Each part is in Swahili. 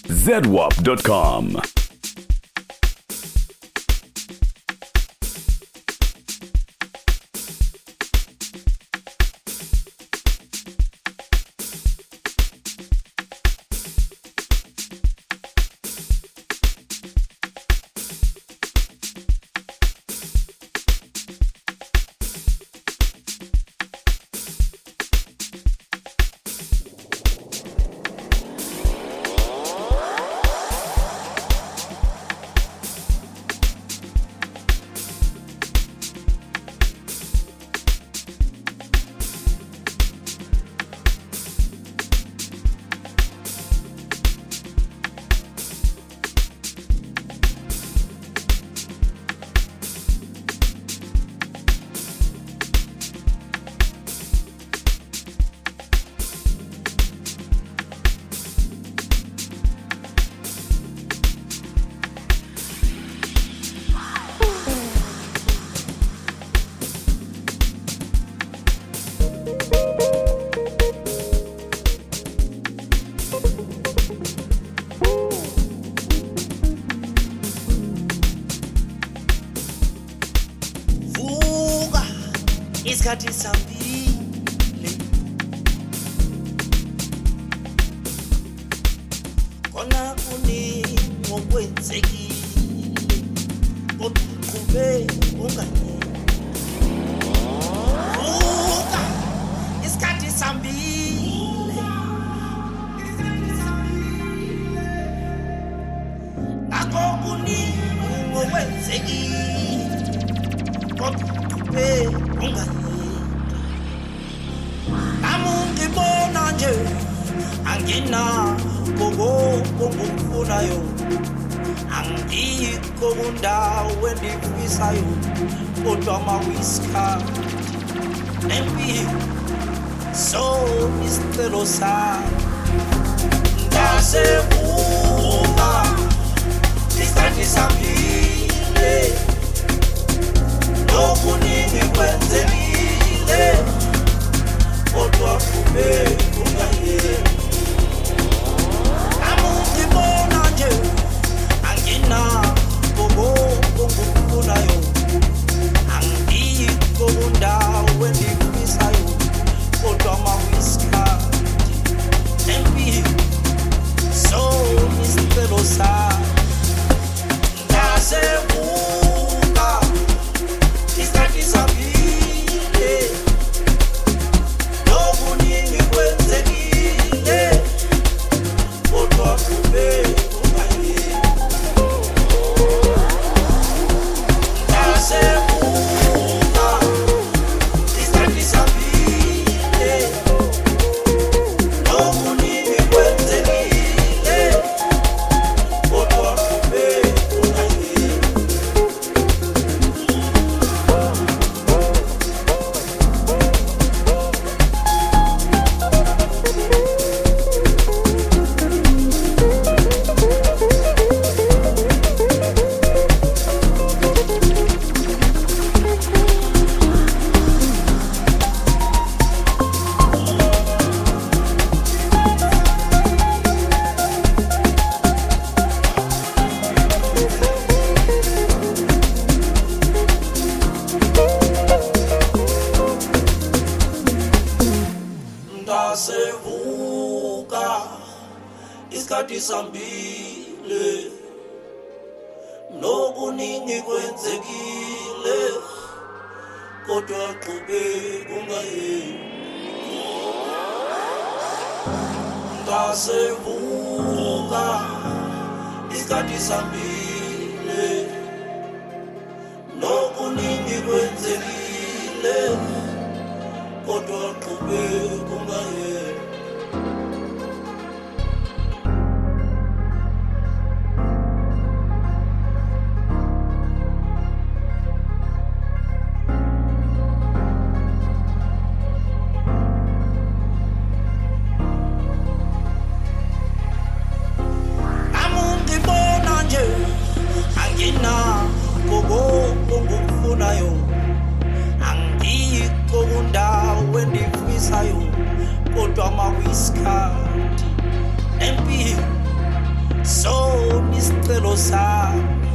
zedwap.com. Isikhathi sambile kona kuningi okwenzekile kodwa uqhube ungayeki. Vuka isikhathi sambile nakho kuningi okwenzekile kodwa uqhube ungayeki. Ngibona nje angina ngokufunayo angikho kundawo endifisayo kodwa mawisikhathi nempilo so isicelo sami ngasevuka isikhathi sambile okuningi kwenzekile kodwa uqhube ungayeki. Ngibona nje angina ngokufunayo angikho kundawo endifisayo kodwa mawisikhathi nempilo so isicelo sami ngasevuka isikhathi sambile okuningi kwenzekile kodwa uqhube ungayeki. Ngasevuka isikhathi sambile okuningi kwenzekile kodwa uqhube ungayeki. Ngasevuka isikhathi sambile nokuningi kwenzekile kodwa uqhube ungayeki. Ngasevuka isikhathi sambile nokuningi kwenzekile kodwa uqhube ungayeki. Ngibona nje angina ngokufunayo angikho kundawo endifisayo Losa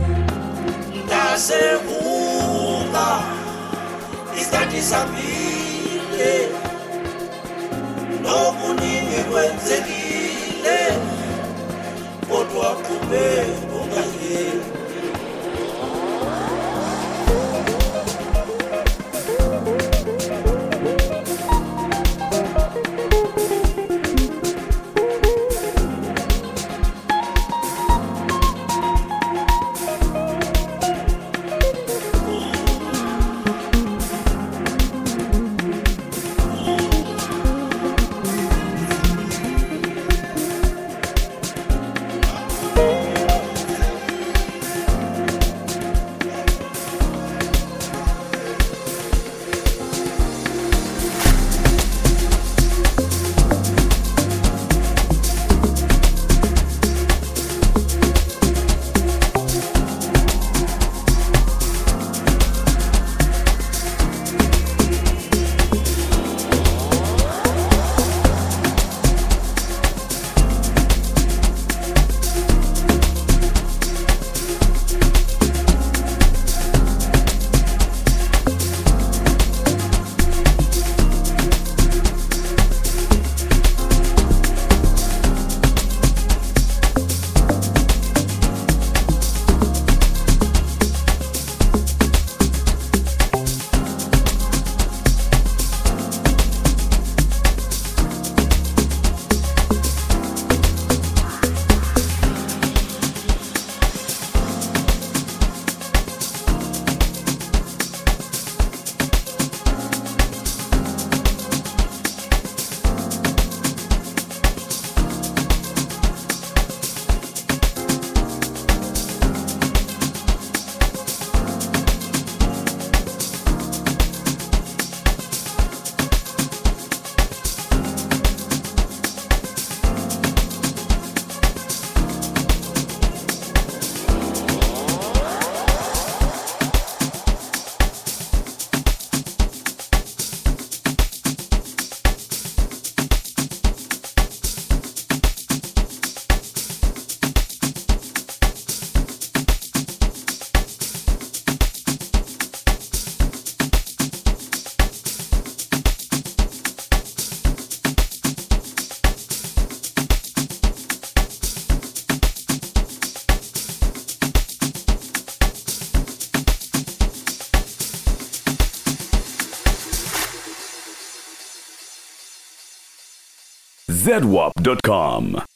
Ndasevuka Isikhathi sambile Nokuningi kwenzekile Kodwa qhubeka ungayeki zedwap.com